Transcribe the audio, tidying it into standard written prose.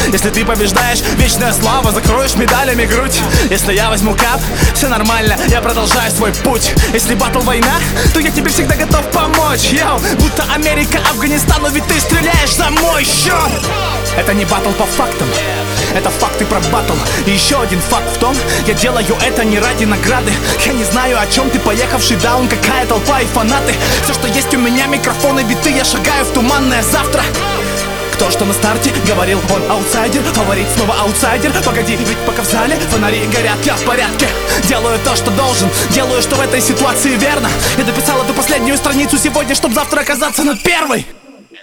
Если ты побеждаешь, вечная слава, закроешь медалями грудь. Если я возьму кап, все нормально, я продолжаю свой путь. Если батл война, то я тебе всегда готов помочь. Йоу, будто Америка Афганистану, ведь ты стреляешь за мой счет. Это не батл по фактам, это факты про батл. И еще один факт в том, я делаю это не ради награды. Я не знаю, о чем ты, поехавший даун, какая толпа и фанаты. Все, что есть у меня, микрофоны, биты, я шагаю в туманное завтра. Кто что на старте говорил, он аутсайдер, фаворит снова аутсайдер. Погоди, ведь пока в зале фонари горят, я в порядке. Делаю то, что должен, делаю, что в этой ситуации верно. Я дописал эту последнюю страницу сегодня, чтобы завтра оказаться над первой.